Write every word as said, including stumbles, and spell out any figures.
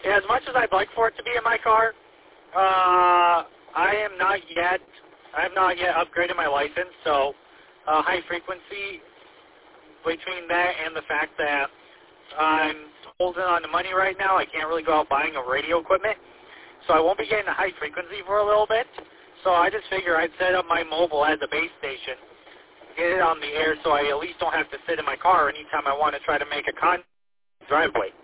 as much as I'd like for it to be in my car, uh, I am not yet, I have not yet upgraded my license, so uh, high frequency, between that and the fact that I'm holding on to money right now, I can't really go out buying a radio equipment, so I won't be getting the high frequency for a little bit. So I just figure I'd set up my mobile as a base station, get it on the air so I at least don't have to sit in my car anytime I want to try to make a con driveway.